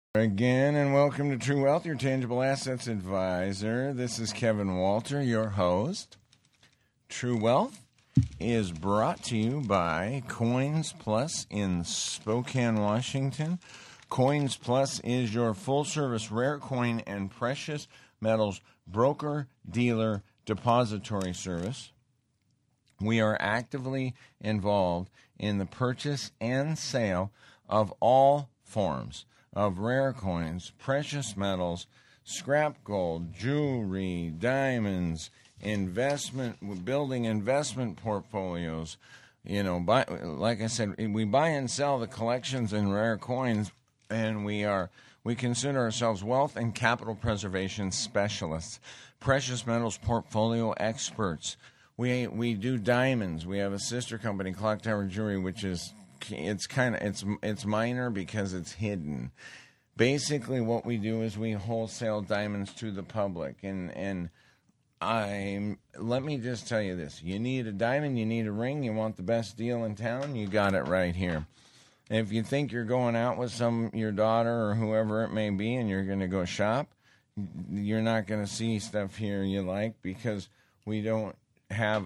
Again, and welcome to True Wealth, your tangible assets advisor. This is Kevin Walter, your host. True Wealth is brought to you by Coins Plus in Spokane, Washington. Coins Plus is your full-service rare coin and precious metals broker, dealer, depository service. We are actively involved in the purchase and sale of all forms of rare coins, precious metals, scrap gold, jewelry, diamonds, building investment portfolios. Like I said, we buy and sell the collections in rare coins, and we consider ourselves wealth and capital preservation specialists, precious metals portfolio experts. We do diamonds. We have a sister company, Clock Tower Jewelry, which is it's minor because it's hidden. Basically, what we do is we wholesale diamonds to the public, and let me just tell you this: you need a diamond, you need a ring, you want the best deal in town, you got it right here. If you think you're going out with your daughter or whoever it may be, and you're going to go shop, you're not going to see stuff here you like because we don't have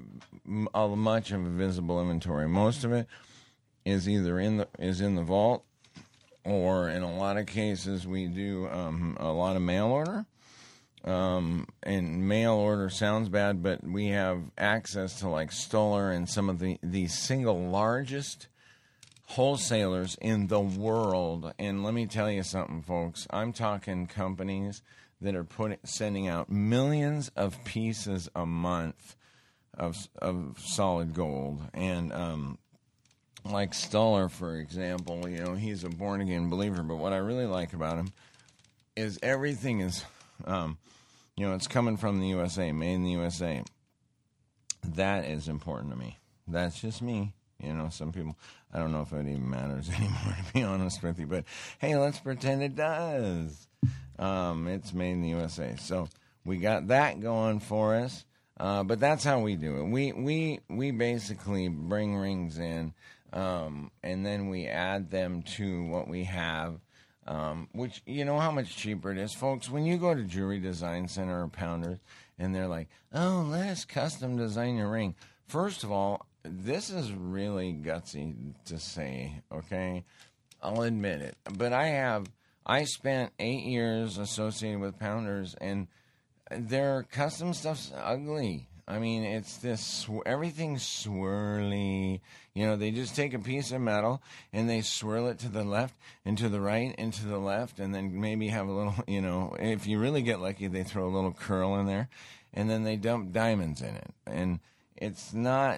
much of a visible inventory. Most of it is either in the vault, or in a lot of cases we do a lot of mail order. And mail order sounds bad, but we have access to like Stoller and some of the single largest wholesalers in the world. And let me tell you something, folks. I'm talking companies that are sending out millions of pieces a month of solid gold. And like Stoller, for example, he's a born-again believer. But what I really like about him is everything is, it's coming from the USA, made in the USA. That is important to me. That's just me. Some people, I don't know if it even matters anymore, to be honest with you. But, hey, let's pretend it does. It's made in the USA. So we got that going for us. But that's how we do it. We basically bring rings in, and then we add them to what we have, which, you know how much cheaper it is, folks? When you go to Jewelry Design Center or Pounders, and they're like, oh, let us custom design your ring. First of all, this is really gutsy to say, okay? I'll admit it. But I spent 8 years associated with Pounders, and their custom stuff's ugly. I mean, it's this, everything's swirly. They just take a piece of metal and they swirl it to the left and to the right and to the left, and then maybe have a little, if you really get lucky, they throw a little curl in there, and then they dump diamonds in it. And it's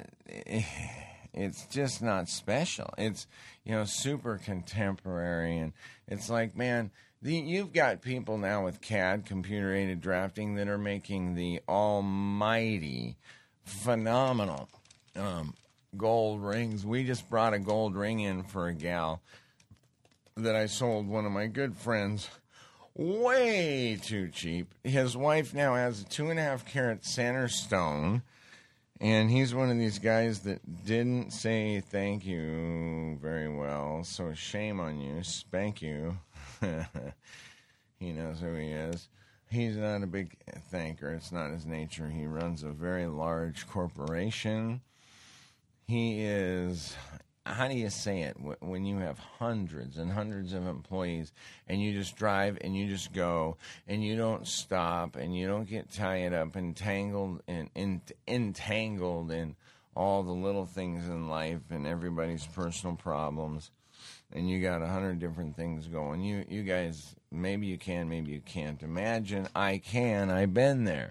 just not special. It's, super contemporary, and it's like, man, you've got people now with CAD, computer-aided drafting, that are making the almighty, phenomenal gold rings. We just brought a gold ring in for a gal that I sold one of my good friends way too cheap. His wife now has a 2.5 carat center stone, and he's one of these guys that didn't say thank you very well, so shame on you, spank you. He knows who he is. He's not a big thanker. It's not his nature. He runs a very large corporation. He is, how do you say it, when you have hundreds and hundreds of employees, and you just drive and you just go, and you don't stop, and you don't get tied up and entangled in all the little things in life and everybody's personal problems, and you got 100 different things going. You guys, maybe you can, maybe you can't imagine. I can. I've been there.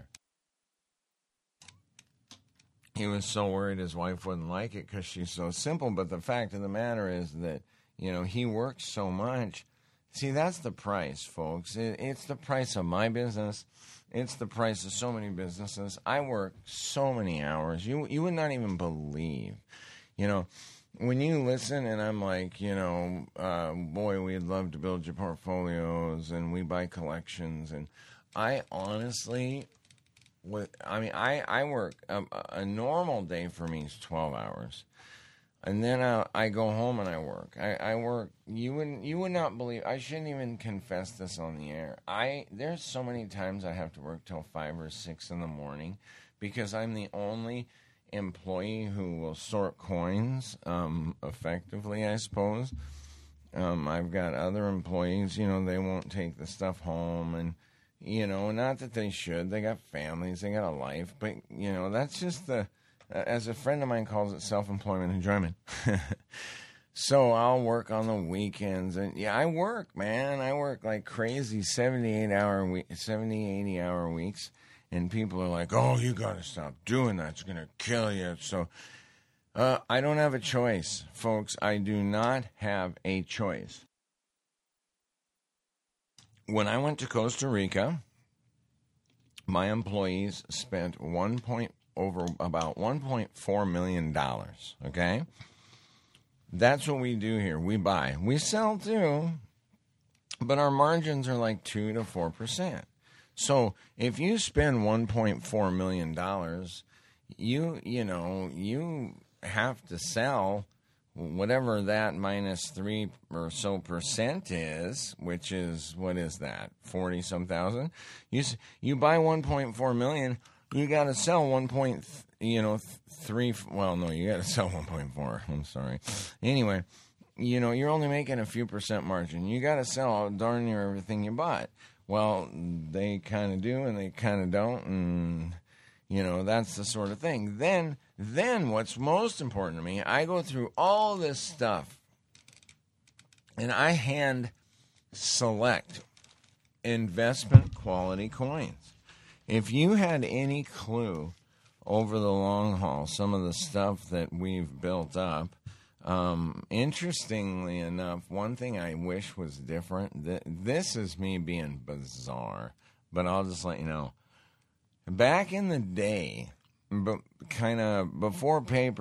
He was so worried his wife wouldn't like it because she's so simple. But the fact of the matter is that, he works so much. See, that's the price, folks. It's the price of my business. It's the price of so many businesses. I work so many hours. You would not even believe. When you listen and I'm like, boy, we'd love to build your portfolios and we buy collections. And I honestly, I work, a normal day for me is 12 hours. And then I go home and I work. I work. You would not believe. I shouldn't even confess this on the air. There's so many times I have to work till 5 or 6 in the morning because I'm the only employee who will sort coins effectively, I suppose. I've got other employees, they won't take the stuff home, and, not that they should. They got families, they got a life, but, that's just as a friend of mine calls it, self-employment enjoyment. So I'll work on the weekends, and I work, man. I work like crazy, 80 hour weeks, and people are like, oh, you got to stop doing that. It's going to kill you. So I don't have a choice, folks. I do not have a choice. When I went to Costa Rica, my employees spent about $1.4 million, okay? That's what we do here. We buy. We sell too, but our margins are like 2 to 4%. So if you spend $1.4 million, you have to sell whatever that minus 3 or so percent is, which is, what is that, 40-some thousand? You buy $1.4 million, you got to sell 3. Well, no, you got to sell 1.4. I'm sorry. Anyway, you're only making a few percent margin. You got to sell darn near everything you bought. Well, they kind of do and they kind of don't, and that's the sort of thing. Then what's most important to me, I go through all this stuff and I hand select investment quality coins. If you had any clue over the long haul, some of the stuff that we've built up, interestingly enough, one thing I wish was different, this is me being bizarre, but I'll just let you know. Back in the day, kind of before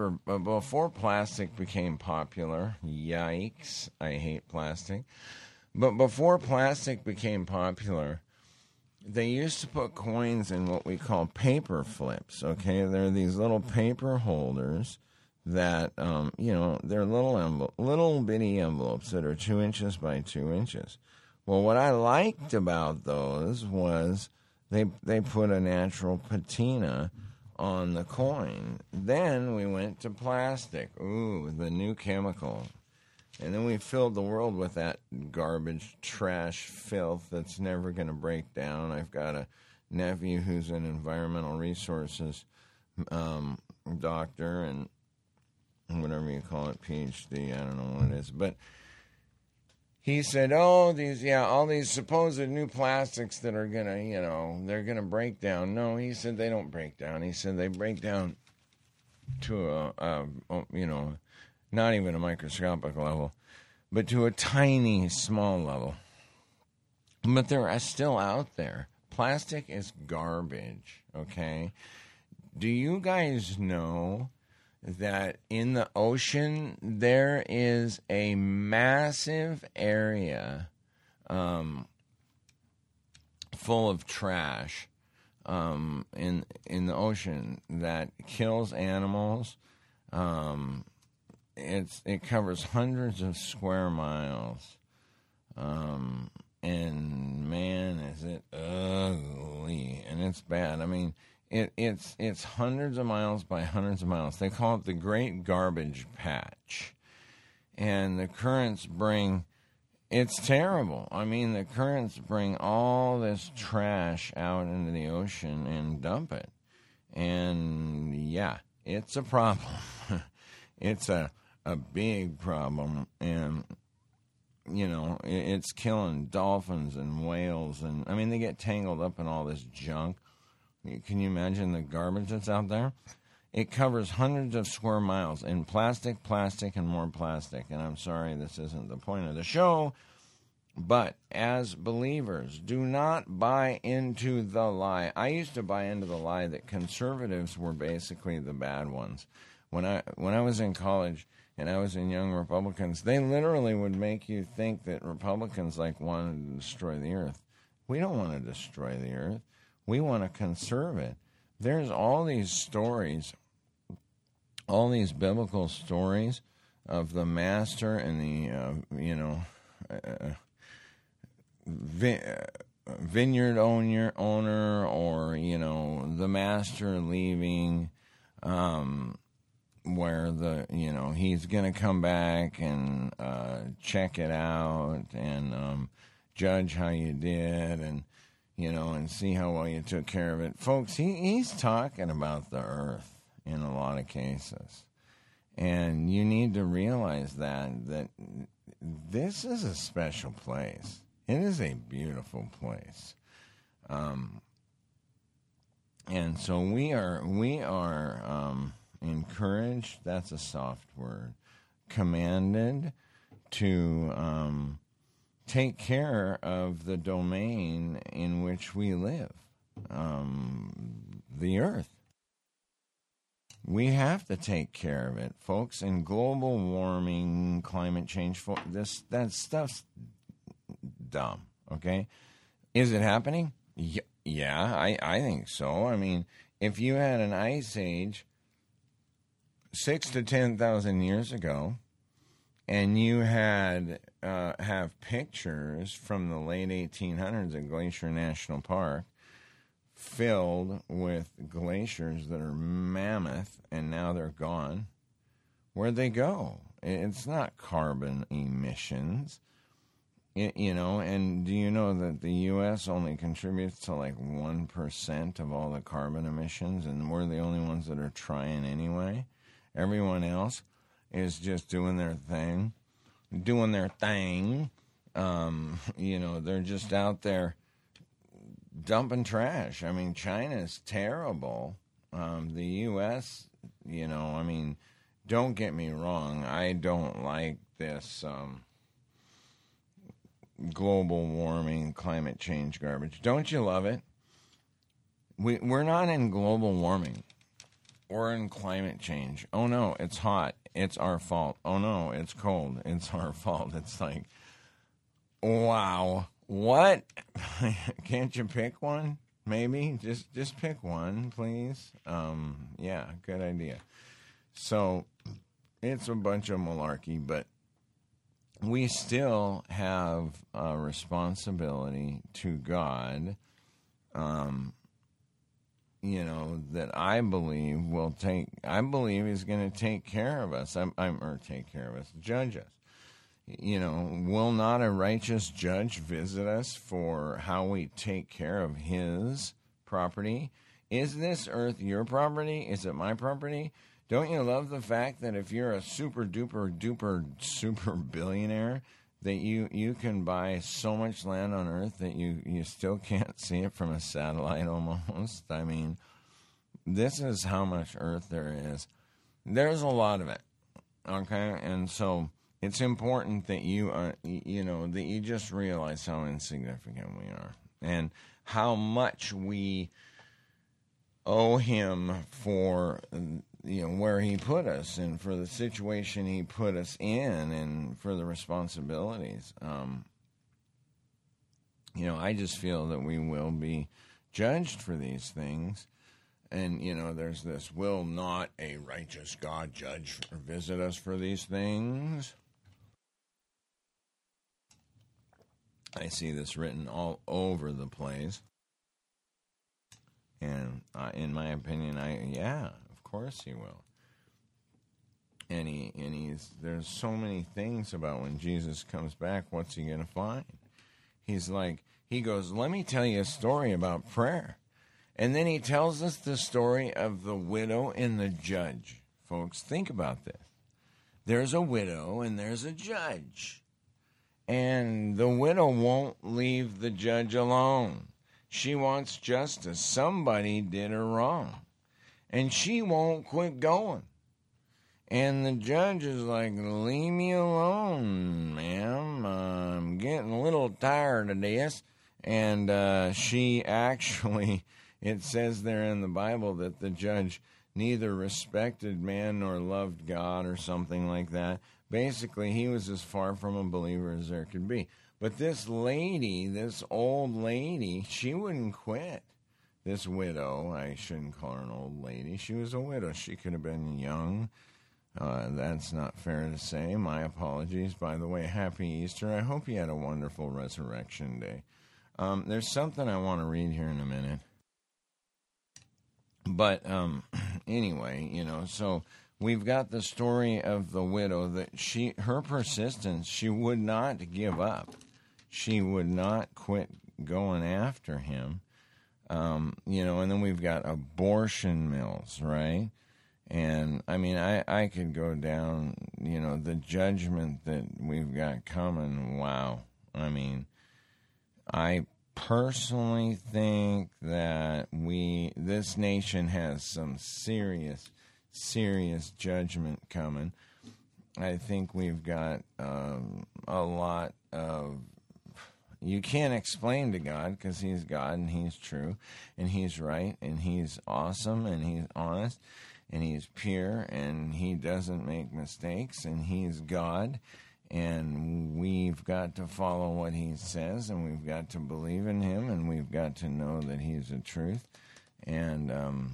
plastic became popular, yikes, I hate plastic, but before plastic became popular, they used to put coins in what we call paper flips, okay? They're these little paper holders that, they're little bitty envelopes that are 2 inches by 2 inches. Well, what I liked about those was they put a natural patina on the coin. Then we went to plastic. Ooh, the new chemical. And then we filled the world with that garbage, trash, filth that's never going to break down. I've got a nephew who's an environmental resources doctor and whatever you call it, PhD, I don't know what it is. But he said, all these supposed new plastics that are going to, they're going to break down. No, he said they don't break down. He said they break down to not even a microscopic level, but to a tiny, small level. But they're still out there. Plastic is garbage, okay? Do you guys know that in the ocean there is a massive area full of trash in the ocean that kills animals? It covers hundreds of square miles, and man, is it ugly, and it's bad. I mean, it's hundreds of miles by hundreds of miles. They call it the Great Garbage Patch, and the currents it's terrible. I mean, the currents bring all this trash out into the ocean and dump it, and yeah, it's a problem. It's a big problem, and it's killing dolphins and whales, and I mean, they get tangled up in all this junk. Can you imagine the garbage that's out there? It covers hundreds of square miles in plastic, and more plastic. And I'm sorry, this isn't the point of the show, but as believers, do not buy into the lie. I used to buy into the lie that conservatives were basically the bad ones. When I was in college and I was in Young Republicans, they literally would make you think that Republicans wanted to destroy the earth. We don't want to destroy the earth. We want to conserve it. There's all these stories, all these biblical stories of the master and the vineyard owner, or the master leaving, where he's going to come back and check it out and judge how you did, and and see how well you took care of it. Folks, he's talking about the earth in a lot of cases. And you need to realize that this is a special place. It is a beautiful place. And so we are encouraged, that's a soft word, commanded to take care of the domain in which we live, the earth. We have to take care of it, folks. And global warming, climate change, that stuff's dumb, okay? Is it happening? Yeah, I think so. I mean, if you had an ice age 6,000 to 10,000 years ago, and you have pictures from the late 1800s at Glacier National Park filled with glaciers that are mammoth, and now they're gone. Where'd they go? It's not carbon emissions. And do you know that the U.S. only contributes to like 1% of all the carbon emissions, and we're the only ones that are trying anyway? Everyone else is just doing their thing. They're just out there dumping trash. I mean, China's terrible. The U.S., don't get me wrong. I don't like this global warming, climate change garbage. Don't you love it? We're not in global warming. We're in climate change. Oh, no, it's hot. It's our fault. Oh, no, it's cold. It's our fault. It's like, wow. What? Can't you pick one? Maybe? Just pick one, please. Yeah, good idea. So it's a bunch of malarkey, but we still have a responsibility to God, that I believe is going to take care of us. Judge us. Will not a righteous judge visit us for how we take care of his property? Is this earth your property? Is it my property? Don't you love the fact that if you're a super billionaire, that you can buy so much land on earth that you still can't see it from a satellite almost? I mean, this is how much earth there is. There's a lot of it, okay? And so it's important that that you just realize how insignificant we are and how much we owe him for where he put us and for the situation he put us in and for the responsibilities. I just feel that we will be judged for these things. And, there's this, will not a righteous God judge or visit us for these things? I see this written all over the place. And in my opinion, of course he will. And there's so many things about when Jesus comes back, what's he going to find? He goes, let me tell you a story about prayer. And then he tells us the story of the widow and the judge. Folks, think about this. There's a widow and there's a judge. And the widow won't leave the judge alone. She wants justice. Somebody did her wrong. And she won't quit going. And the judge is like, leave me alone, ma'am. I'm getting a little tired of this. And she actually, it says there in the Bible that the judge neither respected man nor loved God or something like that. Basically, he was as far from a believer as there could be. But this lady, this old lady, she wouldn't quit. This widow, I shouldn't call her an old lady. She was a widow. She could have been young. That's not fair to say. My apologies. By the way, happy Easter. I hope you had a wonderful Resurrection Day. There's something I want to read here in a minute. But anyway, so we've got the story of the widow that her persistence, she would not give up. She would not quit going after him. And then we've got abortion mills, right? And, I mean, I could go down, the judgment that we've got coming. Wow. I mean, I personally think that this nation has some serious judgment coming. I think we've got a lot of... You can't explain to God because he's God and he's true and he's right and he's awesome and he's honest and he's pure and he doesn't make mistakes and he's God, and we've got to follow what he says and we've got to believe in him and we've got to know that he's the truth, and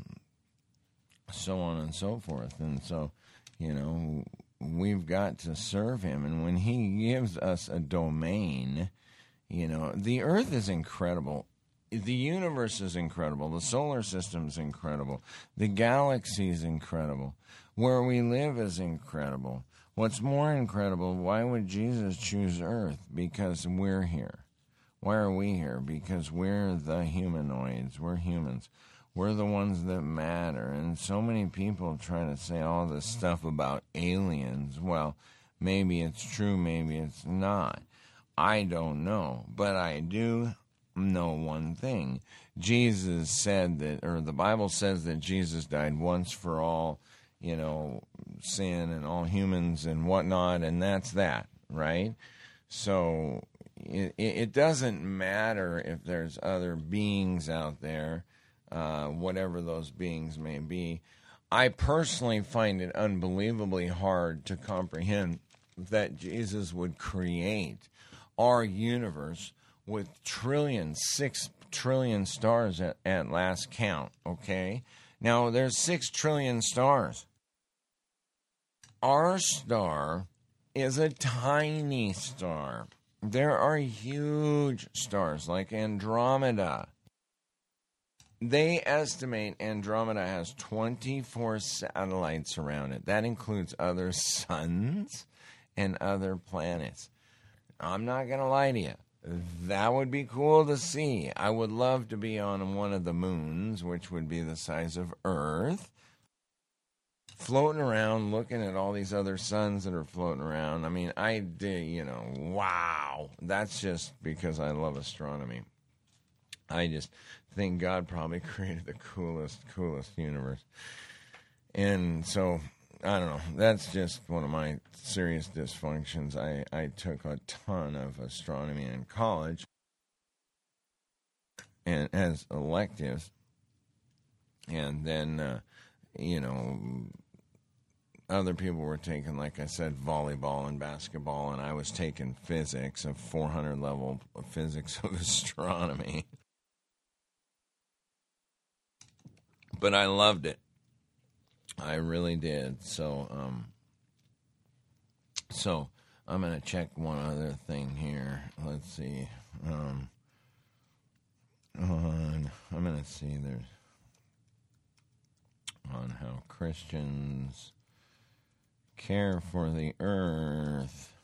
so on and so forth. And so, we've got to serve him, and when he gives us a domain, the earth is incredible. The universe is incredible. The solar system is incredible. The galaxy is incredible. Where we live is incredible. What's more incredible, why would Jesus choose Earth? Because we're here. Why are we here? Because we're the humanoids. We're humans. We're the ones that matter. And so many people try to say all this stuff about aliens. Well, maybe it's true, maybe it's not. I don't know. But I do know one thing. Jesus said that, or the Bible says that Jesus died once for all, sin and all humans and whatnot, and that's that, right? So it doesn't matter if there's other beings out there, whatever those beings may be. I personally find it unbelievably hard to comprehend that Jesus would create our universe with 6 trillion stars at last count, okay? Now, there's 6 trillion stars. Our star is a tiny star. There are huge stars like Andromeda. They estimate Andromeda has 24 satellites around it. That includes other suns and other planets. I'm not going to lie to you. That would be cool to see. I would love to be on one of the moons, which would be the size of Earth, floating around, looking at all these other suns that are floating around. I mean, I did, wow. That's just because I love astronomy. I just think God probably created the coolest universe. And so, I don't know. That's just one of my serious dysfunctions. I took a ton of astronomy in college and as electives. And then, other people were taking, like I said, volleyball and basketball, and I was taking physics, a 400 level of physics of astronomy. But I loved it. I really did. So I'm going to check one other thing here. Let's see. I'm going to see there's on how Christians care for the earth.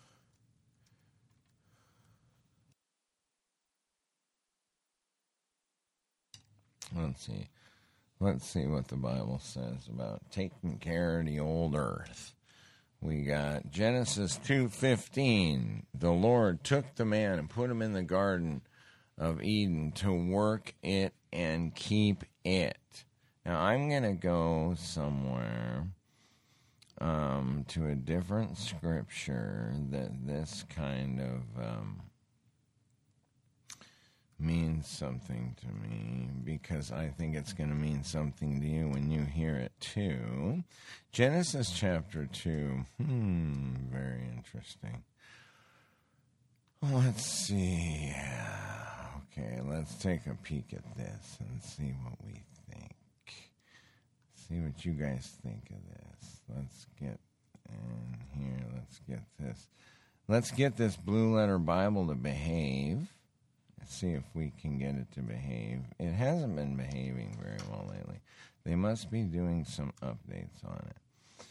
Let's see what the Bible says about taking care of the old earth. We got Genesis 2:15. The Lord took the man and put him in the Garden of Eden to work it and keep it. Now I'm going to go somewhere to a different scripture that this kind of means something to me, because I think it's going to mean something to you when you hear it too. Genesis chapter 2. Very interesting. Let's see. Okay, let's take a peek at this and see what we think. See what you guys think of this. Let's get And here, let's get this. Let's get this Blue Letter Bible to behave. Let's see if we can get it to behave. It hasn't been behaving very well lately. They must be doing some updates on it.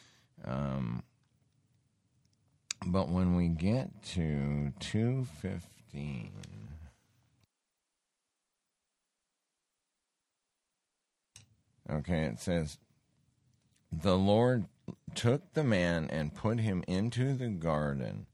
But when we get to 2:15, okay, it says, the Lord took the man and put him into the garden,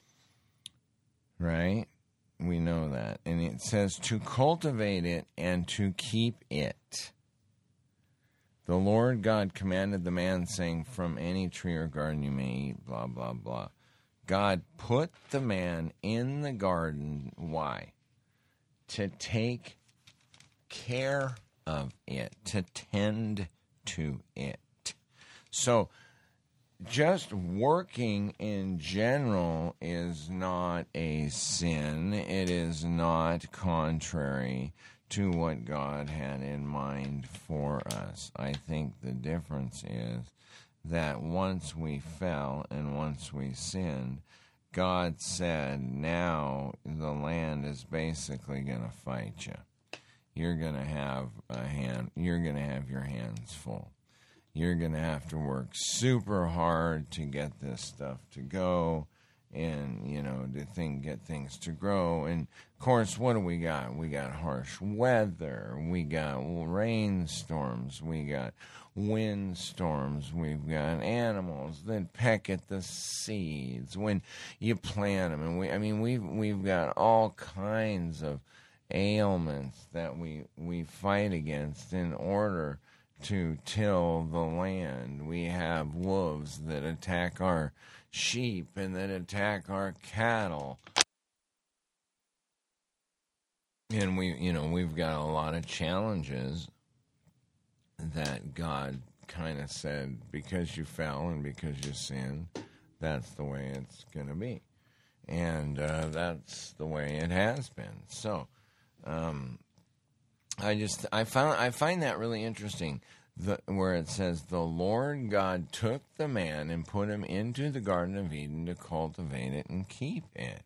right? We know that. And it says to cultivate it and to keep it. The Lord God commanded the man, saying, from any tree or garden you may eat, blah, blah, blah. God put the man in the garden. Why? To take care of it, to tend to it. So, just working in general is not a sin. It is not contrary to what God had in mind for us. I think the difference is that once we fell and once we sinned, God said, now the land is basically going to fight you. You're going to have you're going to have your hands full. You're going to have to work super hard to get this stuff to go and, to get things to grow. And, of course, what do we got? We got harsh weather. We got rainstorms. We got windstorms. We've got animals that peck at the seeds when you plant them. And we've got all kinds of ailments that we fight against in order to till the land. We have wolves that attack our sheep and that attack our cattle. And we've got a lot of challenges that God kind of said, because you fell and because you sinned, that's the way it's going to be. And that's the way it has been. So, I find that really interesting, where it says, the Lord God took the man and put him into the Garden of Eden to cultivate it and keep it,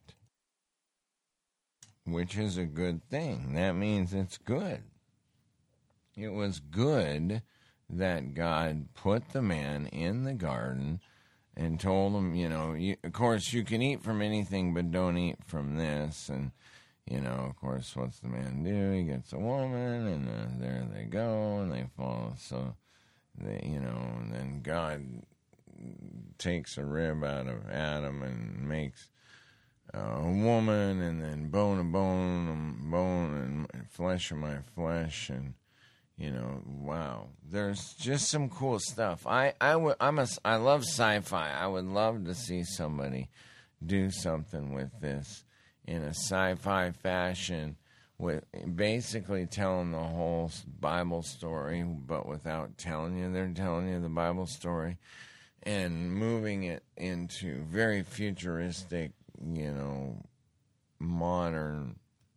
which is a good thing. That means it's good. It was good that God put the man in the garden and told him, of course, you can eat from anything, but don't eat from this. And of course, what's the man do? He gets a woman, and there they go, and they fall. So, and then God takes a rib out of Adam and makes a woman, and then bone of bone, and bone, and flesh of my flesh, and wow. There's just some cool stuff. I love sci-fi. I would love to see somebody do something with this in a sci-fi fashion, with basically telling the whole Bible story, but without telling you they're telling you the Bible story, and moving it into very futuristic, modern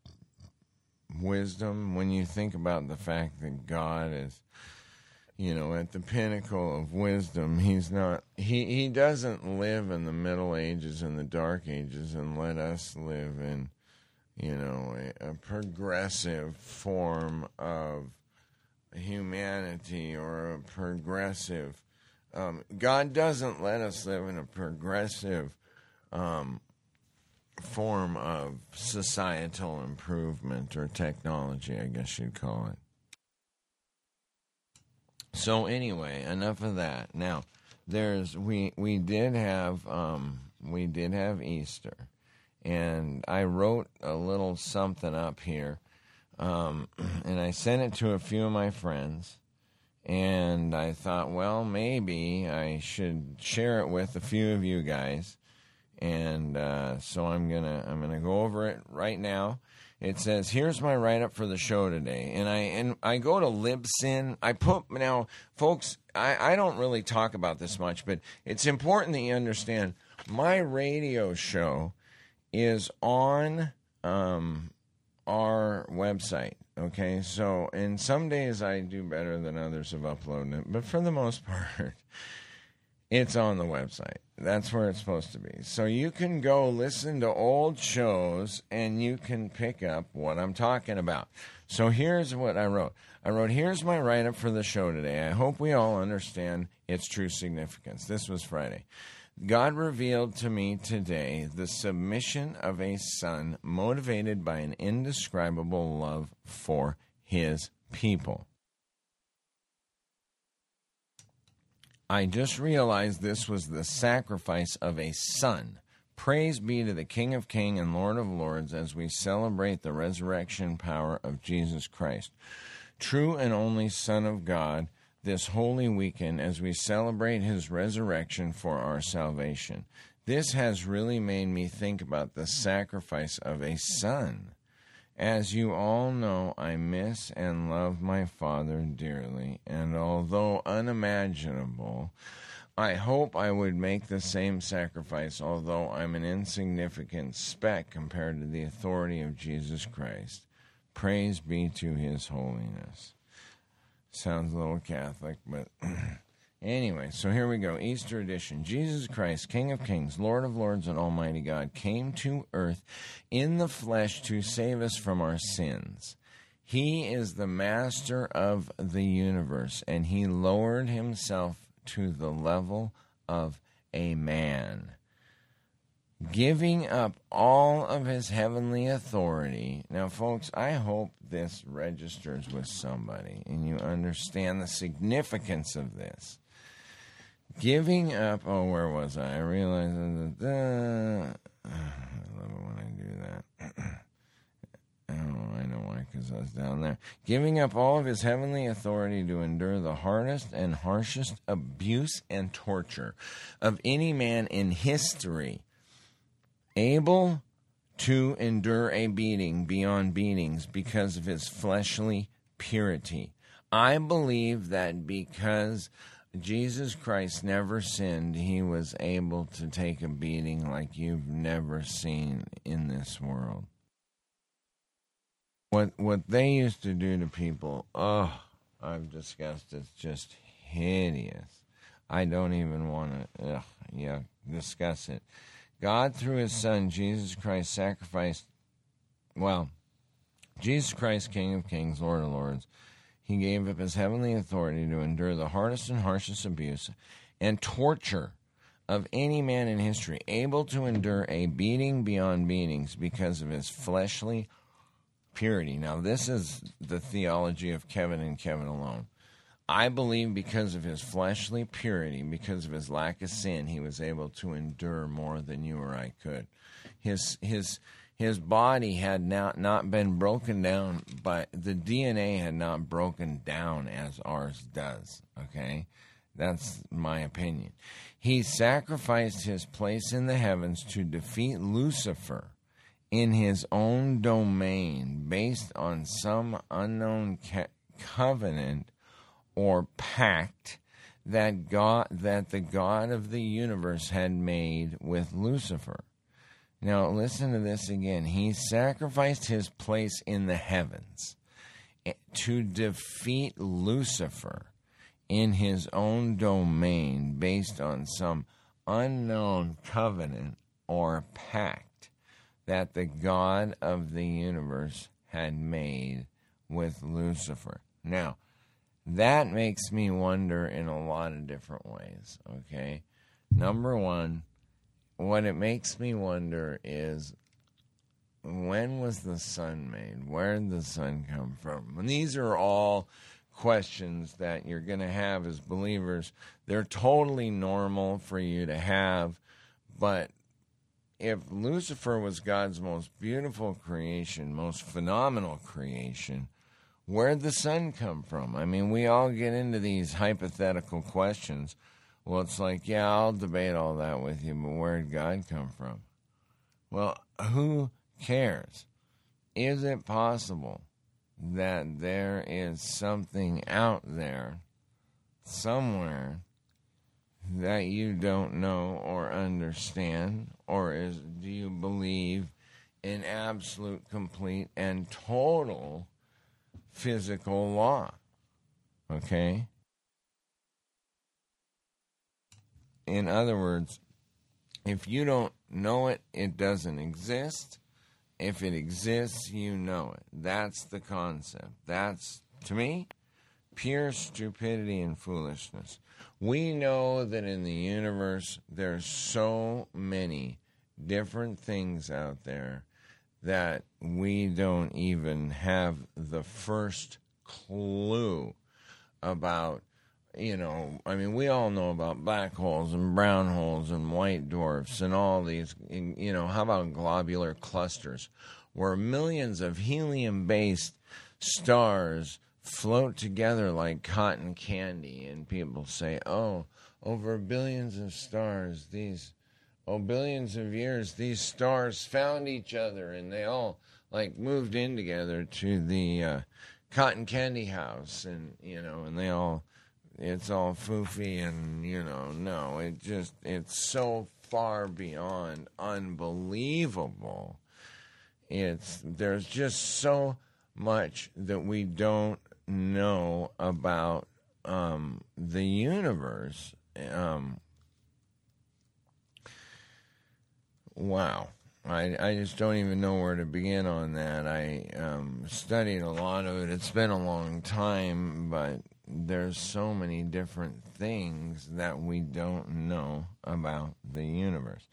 wisdom. When you think about the fact that God is, at the pinnacle of wisdom, he doesn't live in the Middle Ages and the Dark Ages and let us live in, a progressive form of humanity, or a progressive, God doesn't let us live in a progressive form of societal improvement or technology, I guess you'd call it. So anyway, enough of that. Now, we did have Easter, and I wrote a little something up here, and I sent it to a few of my friends, and I thought, well, maybe I should share it with a few of you guys, and so I'm gonna go over it right now. It says, here's my write-up for the show today. And I go to Libsyn. Now, folks, I don't really talk about this much, but it's important that you understand my radio show is on our website, okay? So, and some days I do better than others of uploading it, but for the most part, It's on the website. That's where it's supposed to be. So you can go listen to old shows and you can pick up what I'm talking about. So here's what I wrote. Here's my write-up for the show today. I hope we all understand its true significance. This was Friday. God revealed to me today the submission of a son motivated by an indescribable love for his people. I just realized this was the sacrifice of a son. Praise be to the King of Kings and Lord of Lords as we celebrate the resurrection power of Jesus Christ, true and only Son of God, this holy weekend as we celebrate his resurrection for our salvation. This has really made me think about the sacrifice of a son. As you all know, I miss and love my father dearly, and although unimaginable, I hope I would make the same sacrifice, although I'm an insignificant speck compared to the authority of Jesus Christ. Praise be to his holiness. Sounds a little Catholic, but anyway, so here we go. Easter edition. Jesus Christ, King of Kings, Lord of Lords, and Almighty God, came to earth in the flesh to save us from our sins. He is the master of the universe, and he lowered himself to the level of a man, giving up all of his heavenly authority. Now, folks, I hope this registers with somebody and you understand the significance of this. Giving up, where was I? I realized that, I love it when I do that. I know why, because I was down there. Giving up all of his heavenly authority to endure the hardest and harshest abuse and torture of any man in history, able to endure a beating beyond beatings because of his fleshly purity. I believe that because Jesus Christ never sinned, he was able to take a beating like you've never seen in this world. What they used to do to people, I've discussed, it's just hideous. I don't even want to, discuss it. God, through his Son, Jesus Christ, Jesus Christ, King of Kings, Lord of Lords, he gave up his heavenly authority to endure the hardest and harshest abuse and torture of any man in history, able to endure a beating beyond beatings because of his fleshly purity. Now, this is the theology of Kevin and Kevin alone. I believe because of his fleshly purity, because of his lack of sin, he was able to endure more than you or I could. His body had not been broken down, but the DNA had not broken down as ours does, okay? That's my opinion. He sacrificed his place in the heavens to defeat Lucifer in his own domain based on some unknown covenant or pact that the God of the universe had made with Lucifer. Now, listen to this again. He sacrificed his place in the heavens to defeat Lucifer in his own domain based on some unknown covenant or pact that the God of the universe had made with Lucifer. Now, that makes me wonder in a lot of different ways, okay? Number one, what it makes me wonder is, when was the sun made? Where did the sun come from? And these are all questions that you're going to have as believers. They're totally normal for you to have, but if Lucifer was God's most beautiful creation, most phenomenal creation, where'd the sun come from? I mean, we all get into these hypothetical questions. Well, it's like, yeah, I'll debate all that with you, but where'd God come from? Well, who cares? Is it possible that there is something out there, somewhere, that you don't know or understand? Or do you believe in absolute, complete, and total physical law? Okay? In other words, if you don't know it, it doesn't exist. If it exists, you know it. That's the concept. That's, to me, pure stupidity and foolishness. We know that in the universe there's so many different things out there that we don't even have the first clue about. We all know about black holes and brown holes and white dwarfs and all these, how about globular clusters, where millions of helium-based stars float together like cotton candy, and people say, over billions of stars, billions of years, these stars found each other, and they all, moved in together to the cotton candy house, and they all... It's all foofy and, no, it's so far beyond unbelievable. There's just so much that we don't know about the universe. Wow. I just don't even know where to begin on that. I studied a lot of it. It's been a long time, but there's so many different things that we don't know about the universe.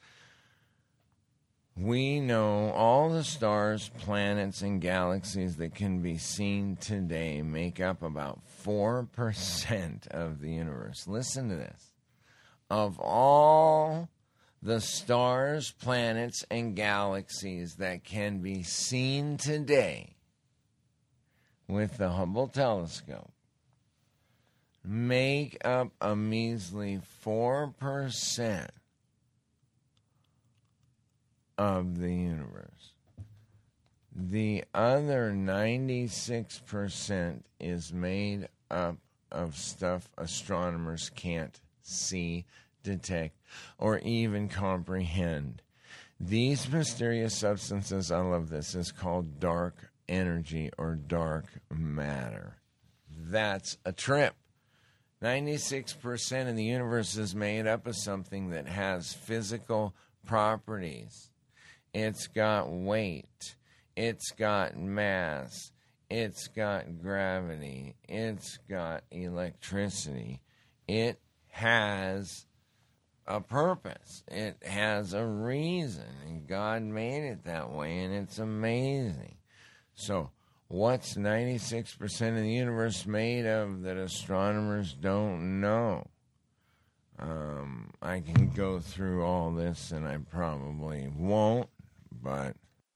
We know all the stars, planets, and galaxies that can be seen today make up about 4% of the universe. Listen to this. Of all the stars, planets, and galaxies that can be seen today with the Hubble telescope, make up a measly 4% of the universe. The other 96% is made up of stuff astronomers can't see, detect, or even comprehend. These mysterious substances, I love this, is called dark energy or dark matter. That's a trip. 96% of the universe is made up of something that has physical properties. It's got weight. It's got mass. It's got gravity. It's got electricity. It has a purpose. It has a reason. And God made it that way, and it's amazing. So, what's 96% of the universe made of that astronomers don't know? I can go through all this, and I probably won't, but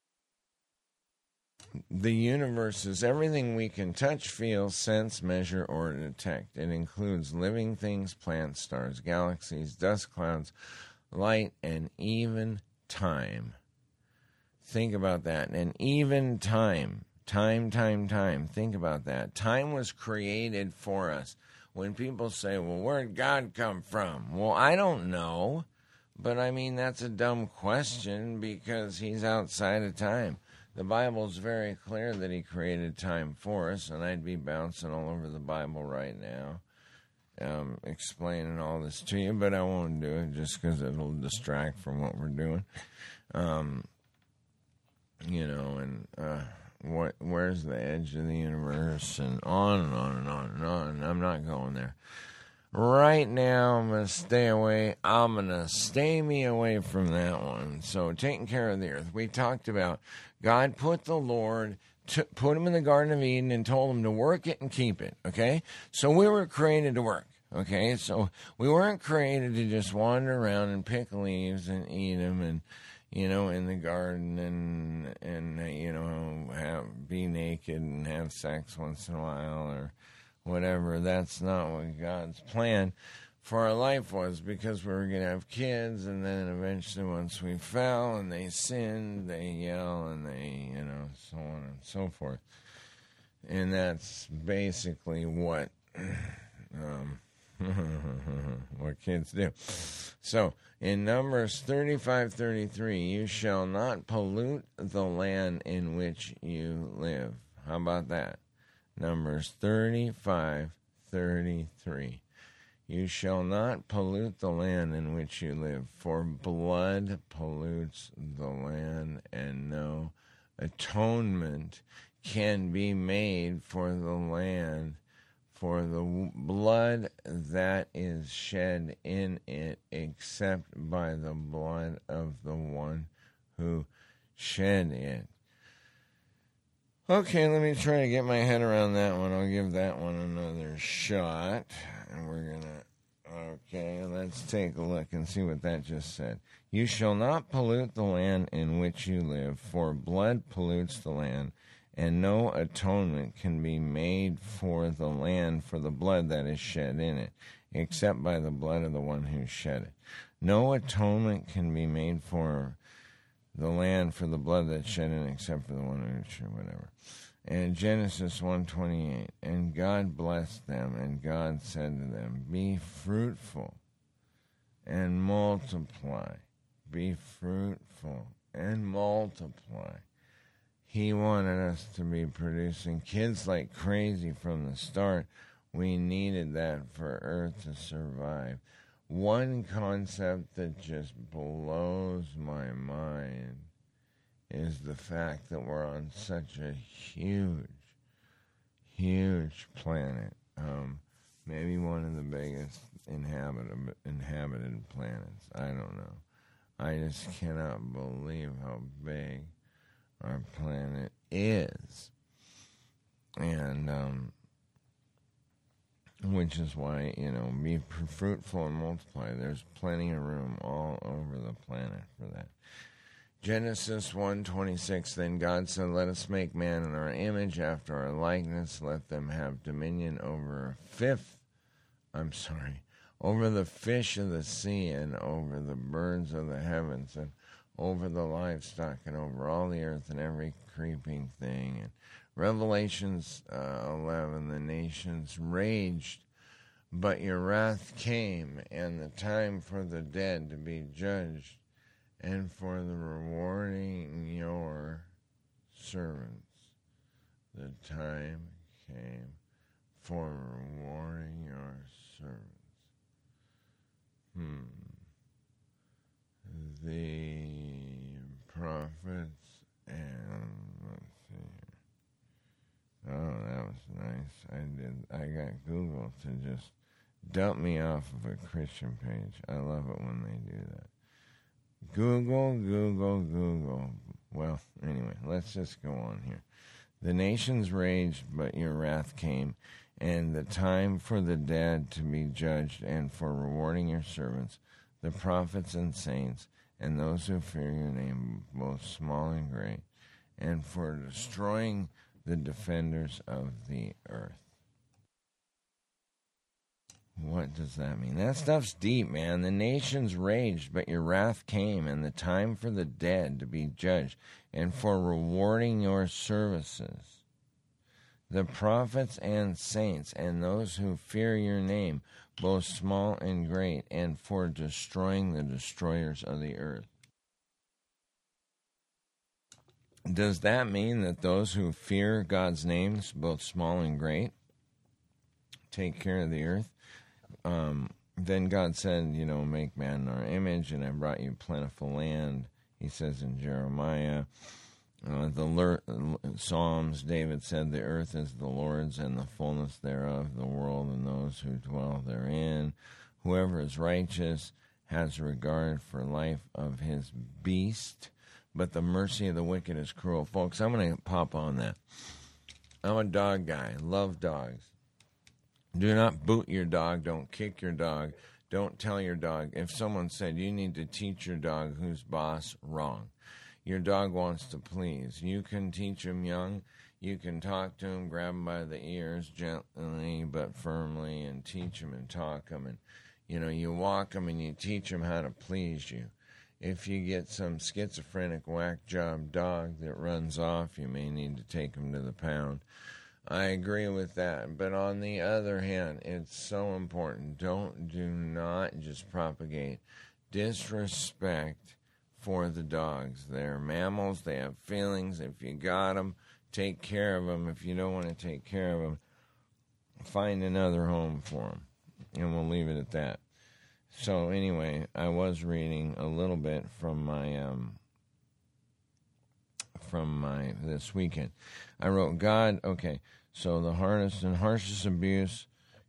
the universe is everything we can touch, feel, sense, measure, or detect. It includes living things, plants, stars, galaxies, dust clouds, light, and even time. Think about that. And even time. Time. Think about that. Time was created for us. When people say, well, where'd God come from? Well, I don't know. But, that's a dumb question because he's outside of time. The Bible's very clear that he created time for us, and I'd be bouncing all over the Bible right now, explaining all this to you, but I won't do it just because it'll distract from what we're doing. Where's the edge of the universe, and on and on and on and on. I'm not going there. Right now, I'm going to stay away. I'm going to stay me away from that one. So, taking care of the earth. We talked about God put the Lord, put him in the Garden of Eden and told him to work it and keep it, okay? So, we were created to work, okay? So, we weren't created to just wander around and pick leaves and eat them and, in the garden and be naked and have sex once in a while or whatever. That's not what God's plan for our life was, because we were going to have kids, and then eventually once we fell and they sinned, they yell and they, so on and so forth. And that's basically what what kids do. So, in Numbers 35:33, you shall not pollute the land in which you live. How about that? Numbers 35:33. You shall not pollute the land in which you live, for blood pollutes the land, and no atonement can be made for the land for the blood that is shed in it, except by the blood of the one who shed it. Okay, let me try to get my head around that one. I'll give that one another shot. And we're going to, okay, let's take a look and see what that just said. You shall not pollute the land in which you live, for blood pollutes the land, and no atonement can be made for the land for the blood that is shed in it, except by the blood of the one who shed it. No atonement can be made for the land for the blood that's shed in it, except for the one who shed whatever. And Genesis 1:28, and God blessed them, and God said to them, be fruitful and multiply. Be fruitful and multiply. He wanted us to be producing kids like crazy from the start. We needed that for Earth to survive. One concept that just blows my mind is the fact that we're on such a huge, huge planet. Maybe one of the biggest inhabited planets. I don't know. I just cannot believe how big our planet is. And, which is why, be fruitful and multiply. There's plenty of room all over the planet for that. Genesis 1:26, then God said, let us make man in our image, after our likeness. Let them have dominion over over the fish of the sea, and over the birds of the heavens, and over the livestock, and over all the earth, and every creeping thing. And Revelations 11, the nations raged, but your wrath came, and the time for the dead to be judged, and for the rewarding your servants. The time came for rewarding your servants. The prophets and let's see here. Oh, that was nice. I got Google to just dump me off of a Christian page. I love it when they do that. Google. Well, anyway, let's just go on here. The nations raged, but your wrath came, and the time for the dead to be judged, and for rewarding your servants, the prophets and saints, and those who fear your name, both small and great, and for destroying the defenders of the earth. What does that mean? That stuff's deep, man. The nations raged, but your wrath came, and the time for the dead to be judged, and for rewarding your services. The prophets and saints, and those who fear your name, both small and great, and for destroying the destroyers of the earth. Does that mean that those who fear God's names, both small and great, take care of the earth? Then God said, make man in our image, and I brought you plentiful land. He says in Jeremiah, Psalms, David said, the earth is the Lord's, and the fullness thereof, the world and those who dwell therein. Whoever is righteous has regard for life of his beast, but the mercy of the wicked is cruel. Folks, I'm going to pop on that. I'm a dog guy. Love dogs. Do not boot your dog. Don't kick your dog. Don't tell your dog. If someone said you need to teach your dog who's boss, wrong. Your dog wants to please. You can teach him young. You can talk to him, grab him by the ears gently but firmly, and teach him and talk him. And, you walk him and you teach him how to please you. If you get some schizophrenic whack job dog that runs off, you may need to take him to the pound. I agree with that. But on the other hand, it's so important. Do not just propagate disrespect for the dogs. They're mammals. They have feelings. If you got them, take care of them. If you don't want to take care of them, find another home for them. and we'll leave it at that. So anyway, I was reading a little bit from my this weekend. I wrote, God, okay, so the hardest and harshest abuse,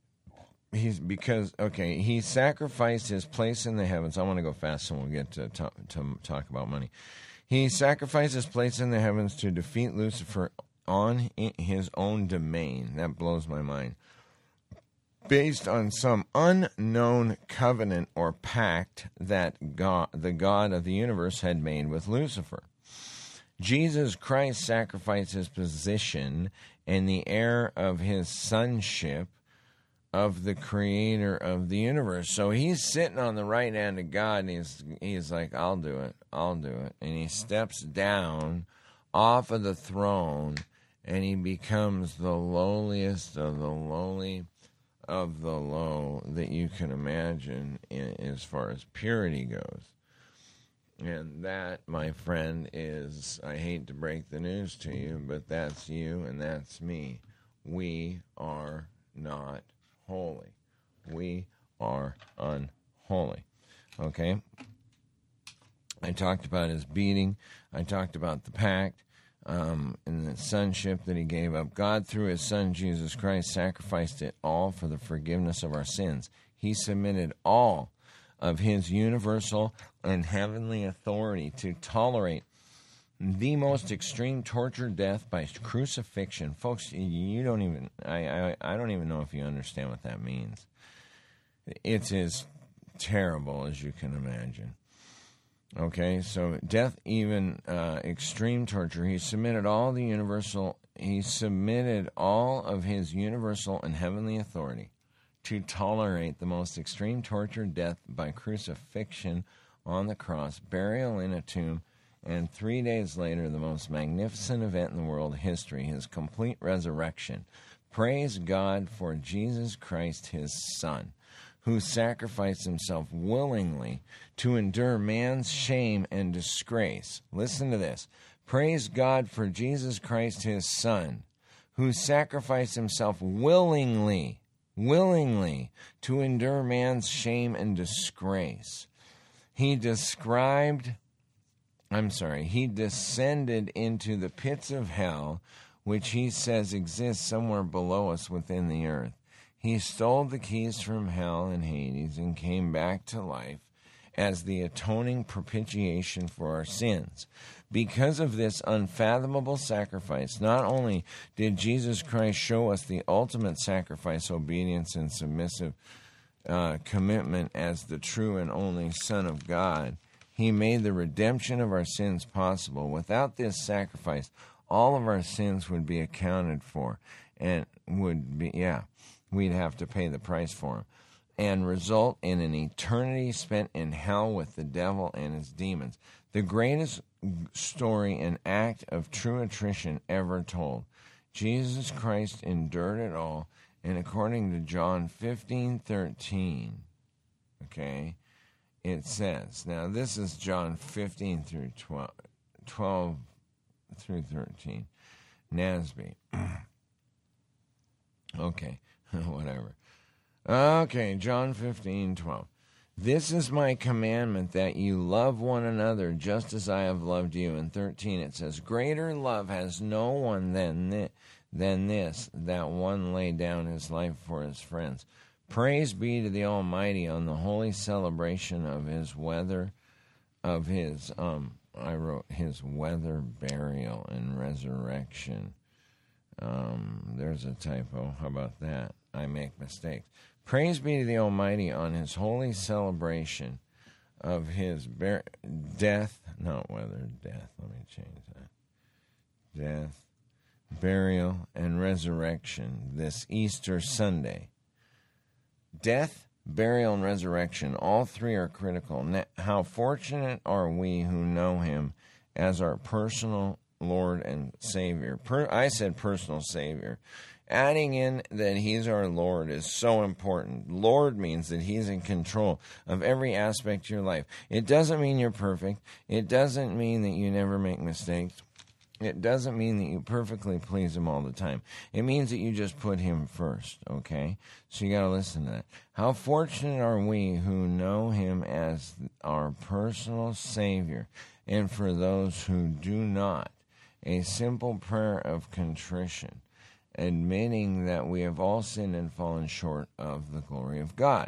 he sacrificed his place in the heavens. I want to go fast so we'll get to talk about money. He sacrificed his place in the heavens to defeat Lucifer on his own domain. That blows my mind. Based on some unknown covenant or pact that God, the God of the universe, had made with Lucifer. Jesus Christ sacrificed his position and the heir of his sonship of the creator of the universe. So he's sitting on the right hand of God, and he's like, I'll do it. And he steps down off of the throne, and he becomes the lowliest of the lowly of the low that you can imagine as far as purity goes. And that, my friend, is, I hate to break the news to you, but that's you and that's me. We are not holy. We are unholy. Okay? I talked about his beating. I talked about the pact and the sonship that he gave up. God, through his son, Jesus Christ, sacrificed it all for the forgiveness of our sins. He submitted all of his universal and heavenly authority to tolerate the most extreme torture, death by crucifixion. Folks, you don't even, I don't even know if you understand what that means. It's as terrible as you can imagine. Okay, so death, even extreme torture. He submitted all of his universal and heavenly authority to tolerate the most extreme torture, death by crucifixion on the cross, burial in a tomb, and 3 days later, the most magnificent event in the world history, his complete resurrection. Praise God for Jesus Christ, his Son, who sacrificed himself willingly to endure man's shame and disgrace. Listen to this. Praise God for Jesus Christ, his Son, who sacrificed himself willingly to endure man's shame and disgrace. He descended into the pits of hell, which he says exists somewhere below us within the earth. He stole the keys from hell and Hades and came back to life as the atoning propitiation for our sins. Because of this unfathomable sacrifice, not only did Jesus Christ show us the ultimate sacrifice, obedience, and submissive commitment as the true and only Son of God, he made the redemption of our sins possible. Without this sacrifice, all of our sins would be accounted for and we'd have to pay the price for them and result in an eternity spent in hell with the devil and his demons. The greatest story and act of true attrition ever told. Jesus Christ endured it all, and according to John 15:13, okay, it says, now this is John 15 through 12 through 13, NASB. Okay, whatever. Okay, John 15:12. This is my commandment, that you love one another just as I have loved you. In 13 it says, greater love has no one than this, that one lay down his life for his friends. Praise be to the Almighty on the holy celebration of his weather, his weather, burial, and resurrection. There's a typo. How about that? I make mistakes. Praise be to the Almighty on his holy celebration of his death. Let me change that. Death, burial, and resurrection this Easter Sunday. Death, burial, and resurrection, all three are critical. How fortunate are we who know him as our personal Lord and Savior. I said personal Savior. Adding in that he's our Lord is so important. Lord means that he's in control of every aspect of your life. It doesn't mean you're perfect. It doesn't mean that you never make mistakes. It doesn't mean that you perfectly please him all the time. It means that you just put him first, okay? So you got to listen to that. How fortunate are we who know him as our personal Savior, and for those who do not, a simple prayer of contrition, admitting that we have all sinned and fallen short of the glory of God.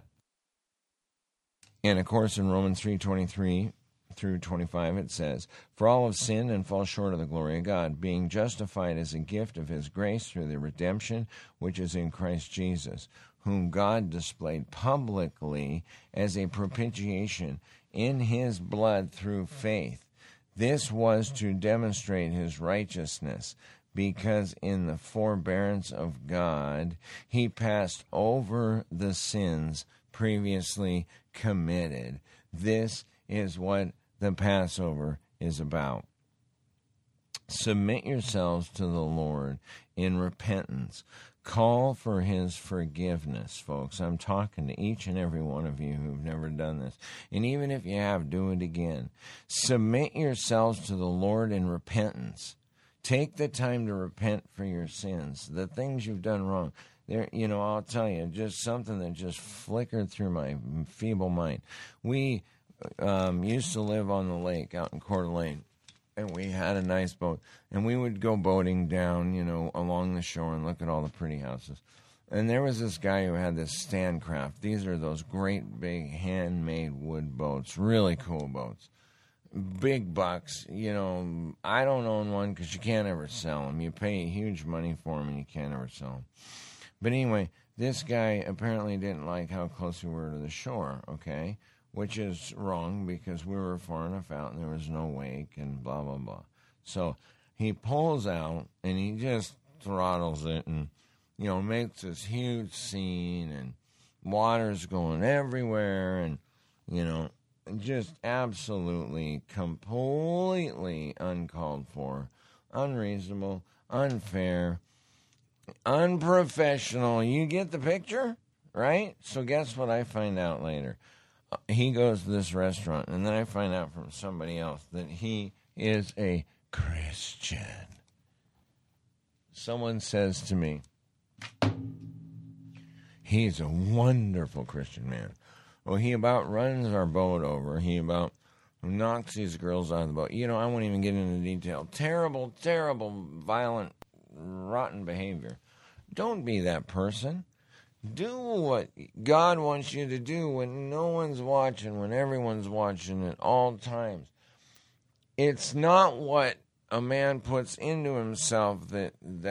And of course, in Romans 3:23 through 25, it says, "For all have sinned and fall short of the glory of God, being justified as a gift of his grace through the redemption which is in Christ Jesus, whom God displayed publicly as a propitiation in his blood through faith. This was to demonstrate his righteousness, because in the forbearance of God he passed over the sins previously committed." This is what the Passover is about. Submit yourselves to the Lord in repentance. Call for his forgiveness, folks. I'm talking to each and every one of you who've never done this. And even if you have, do it again. Submit yourselves to the Lord in repentance. Take the time to repent for your sins, the things you've done wrong. There, I'll tell you, just something that just flickered through my feeble mind. We used to live on the lake out in Coeur d'Alene, and we had a nice boat. And we would go boating down, along the shore and look at all the pretty houses. And there was this guy who had this Standcraft. These are those great big handmade wood boats, really cool boats. Big bucks, I don't own one because you can't ever sell them. You pay huge money for them and you can't ever sell them. But anyway, this guy apparently didn't like how close we were to the shore, okay? Which is wrong because we were far enough out and there was no wake and blah, blah, blah. So he pulls out and he just throttles it and, makes this huge scene and water's going everywhere and, just absolutely, completely uncalled for, unreasonable, unfair, unprofessional. You get the picture, right? So guess what I find out later? He goes to this restaurant, and then I find out from somebody else that he is a Christian. Someone says to me, he's a wonderful Christian man. Well, he about runs our boat over. He about knocks these girls out of the boat. I won't even get into detail. Terrible, terrible, violent, rotten behavior. Don't be that person. Do what God wants you to do when no one's watching, when everyone's watching at all times. It's not what a man puts into himself that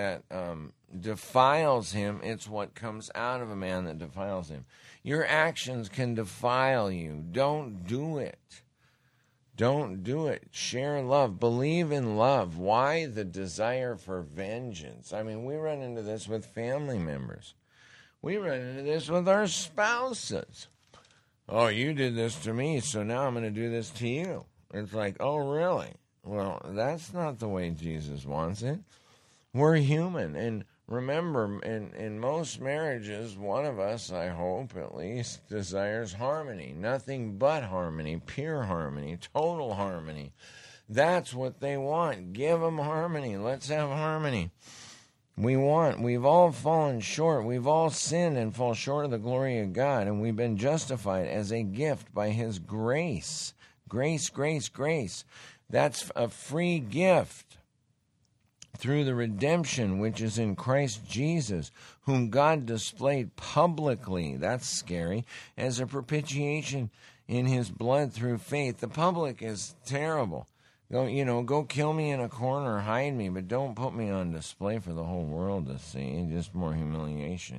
defiles him. It's what comes out of a man that defiles him. Your actions can defile you. Don't do it. Don't do it. Share love. Believe in love. Why the desire for vengeance? I mean, we run into this with family members. We run into this with our spouses. Oh, you did this to me, so now I'm going to do this to you. It's like, oh, really? Well, that's not the way Jesus wants it. We're human. And remember, in most marriages, one of us, I hope at least, desires harmony. Nothing but harmony, pure harmony, total harmony. That's what they want. Give them harmony. Let's have harmony. We've all fallen short. We've all sinned and fall short of the glory of God, and we've been justified as a gift by his grace. Grace, grace, grace. That's a free gift through the redemption which is in Christ Jesus, whom God displayed publicly, that's scary, as a propitiation in his blood through faith. The public is terrible. Go kill me in a corner, hide me, but don't put me on display for the whole world to see. Just more humiliation.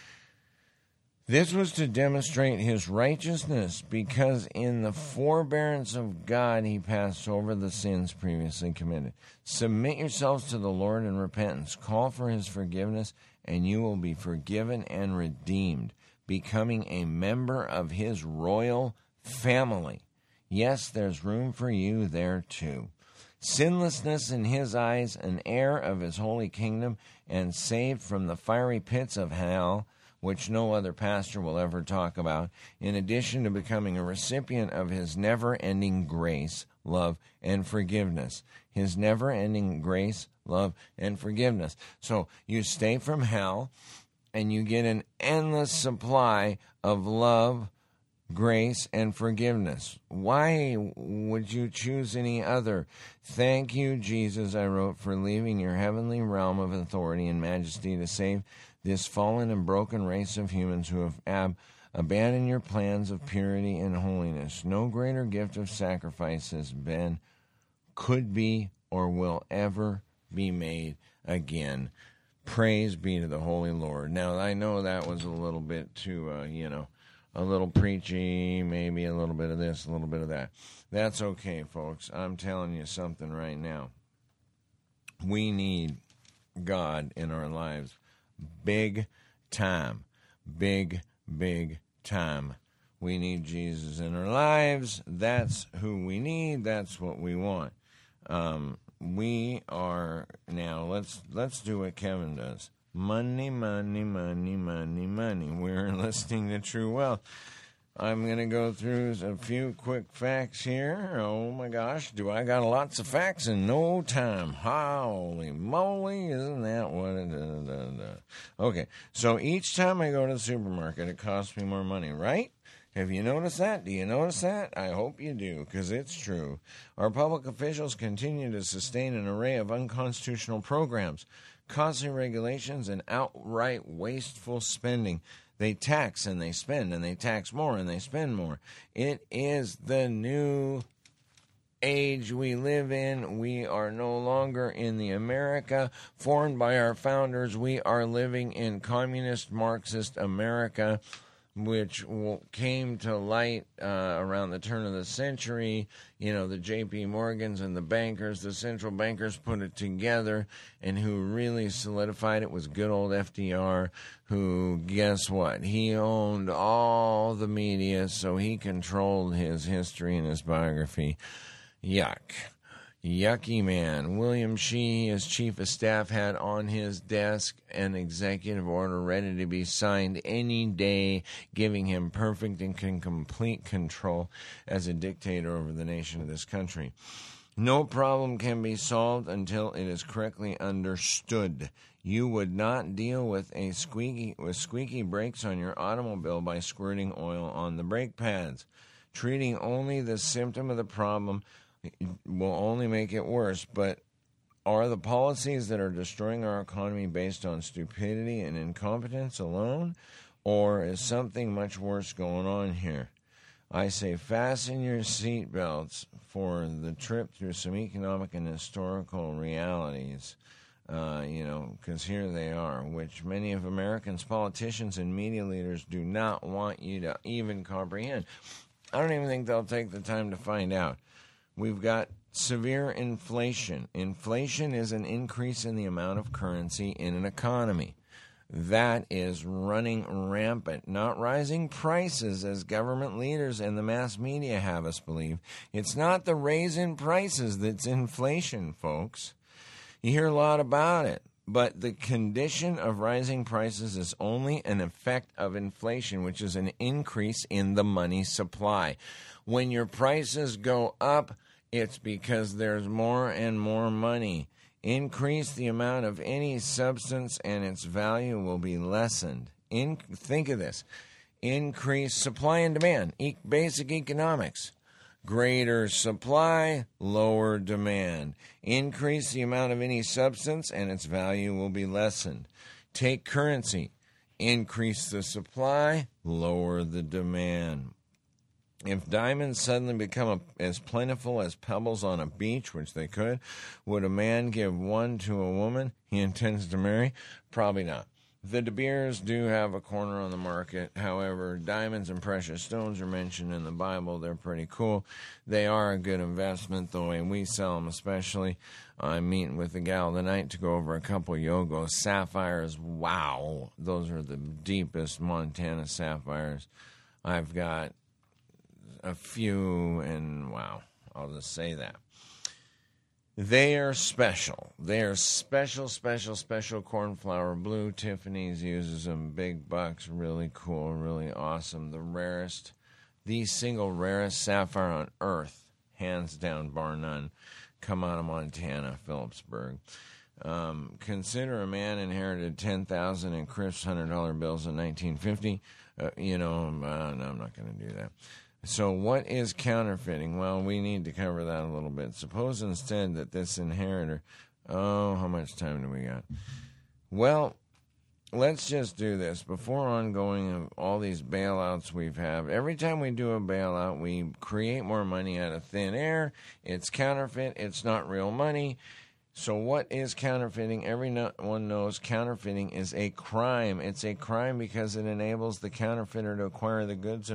This was to demonstrate his righteousness, because in the forbearance of God he passed over the sins previously committed. Submit yourselves to the Lord in repentance. Call for his forgiveness, and you will be forgiven and redeemed, becoming a member of his royal family. Yes, there's room for you there too. Sinlessness in his eyes, an heir of his holy kingdom, and saved from the fiery pits of hell, which no other pastor will ever talk about, in addition to becoming a recipient of his never-ending grace, love, and forgiveness. His never-ending grace, love, and forgiveness. So you stay from hell, and you get an endless supply of love, grace, and forgiveness. Why would you choose any other? Thank you, Jesus, I wrote, for leaving your heavenly realm of authority and majesty to save this fallen and broken race of humans who have abandoned your plans of purity and holiness. No greater gift of sacrifice has been, could be, or will ever be made again. Praise be to the Holy Lord. Now, I know that was a little bit too, a little preachy, maybe a little bit of this, a little bit of that. That's okay, folks. I'm telling you something right now. We need God in our lives. Big time. Big time. We need Jesus in our lives. That's who we need. That's what we want. We are now, let's do what Kevin does. Money, money, money, money, money. We're listening to True Wealth. I'm going to go through a few quick facts here. Oh my gosh, do I got lots of facts in no time. Holy moly, isn't that what it is? Okay, so each time I go to the supermarket, it costs me more money, right? Have you noticed that? Do you notice that? I hope you do, because it's true. Our public officials continue to sustain an array of unconstitutional programs, costly regulations, and outright wasteful spending. They tax and they spend, and they tax more and they spend more. It is the new age we live in. We are no longer in the America formed by our founders. We are living in communist Marxist America, which came to light around the turn of the century. You know, the J.P. Morgans and the bankers, the central bankers put it together, and who really solidified it was good old FDR, who, guess what? He owned all the media, so he controlled his history and his biography. Yuck. Yucky man. William Shee, his chief of staff, had on his desk an executive order ready to be signed any day, giving him perfect and complete control as a dictator over the nation of this country. No problem can be solved until it is correctly understood. You would not deal with squeaky brakes on your automobile by squirting oil on the brake pads. Treating only the symptom of the problem will only make it worse. But are the policies that are destroying our economy based on stupidity and incompetence alone, or is something much worse going on here? I say fasten your seatbelts for the trip through some economic and historical realities, because here they are, which many of Americans' politicians and media leaders do not want you to even comprehend. I don't even think they'll take the time to find out. We've got severe inflation. Inflation is an increase in the amount of currency in an economy. That is running rampant, not rising prices as government leaders and the mass media have us believe. It's not the raise in prices that's inflation, folks. You hear a lot about it, but the condition of rising prices is only an effect of inflation, which is an increase in the money supply. When your prices go up, it's because there's more and more money. Increase the amount of any substance and its value will be lessened. Think of this. Increase supply and demand. Basic economics. Greater supply, lower demand. Increase the amount of any substance and its value will be lessened. Take currency. Increase the supply, lower the demand. If diamonds suddenly become as plentiful as pebbles on a beach, which they could, would a man give one to a woman he intends to marry? Probably not. The De Beers do have a corner on the market. However, diamonds and precious stones are mentioned in the Bible. They're pretty cool. They are a good investment, the way we sell them especially. I'm meeting with the gal tonight to go over a couple Yogo sapphires. Wow. Those are the deepest Montana sapphires. I've got a few, and wow, I'll just say that. They are special. They are special corn flour. Blue Tiffany's uses them. Big bucks. Really cool. Really awesome. The single rarest sapphire on earth. Hands down, bar none. Come out of Montana, Phillipsburg. Consider a man inherited 10,000 in crisp $100 bills in 1950. No, I'm not going to do that. So what is counterfeiting? Well, we need to cover that a little bit. Suppose instead that this inheritor... Oh, how much time do we got? Well, let's just do this. Before ongoing all these bailouts we've had, every time we do a bailout, we create more money out of thin air. It's counterfeit. It's not real money. So what is counterfeiting? Everyone knows counterfeiting is a crime. It's a crime because it enables the counterfeiter to acquire the goods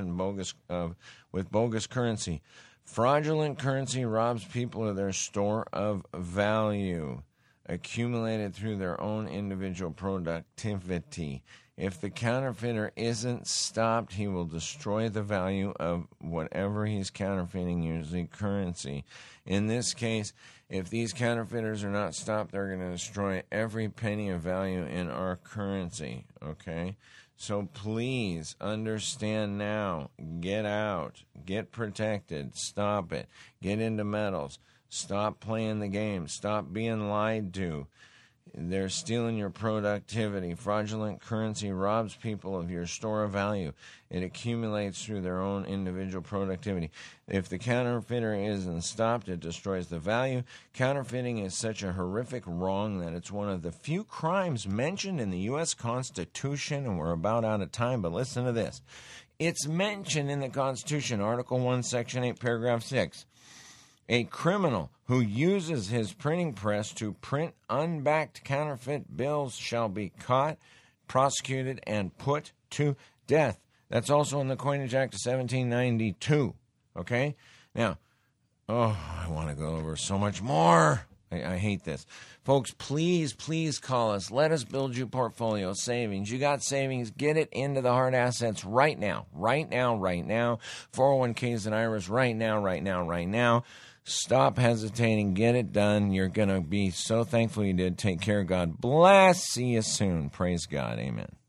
with bogus currency. Fraudulent currency robs people of their store of value, accumulated through their own individual productivity. If the counterfeiter isn't stopped, he will destroy the value of whatever he's counterfeiting, usually currency. In this case, if these counterfeiters are not stopped, they're going to destroy every penny of value in our currency, okay? So please understand now. Get out. Get protected. Stop it. Get into metals. Stop playing the game. Stop being lied to. They're stealing your productivity. Fraudulent currency robs people of your store of value. It accumulates through their own individual productivity. If the counterfeiter isn't stopped, it destroys the value. Counterfeiting is such a horrific wrong that it's one of the few crimes mentioned in the U.S. Constitution, and we're about out of time, but listen to this. It's mentioned in the Constitution, Article 1, Section 8, Paragraph 6. A criminal who uses his printing press to print unbacked counterfeit bills shall be caught, prosecuted, and put to death. That's also in the Coinage Act of 1792. Okay? Now, I want to go over so much more. I hate this. Folks, please call us. Let us build you portfolio savings. You got savings. Get it into the hard assets right now. Right now. 401ks and IRAs right now. Stop hesitating. Get it done. You're going to be so thankful you did. Take care. God bless. See you soon. Praise God. Amen.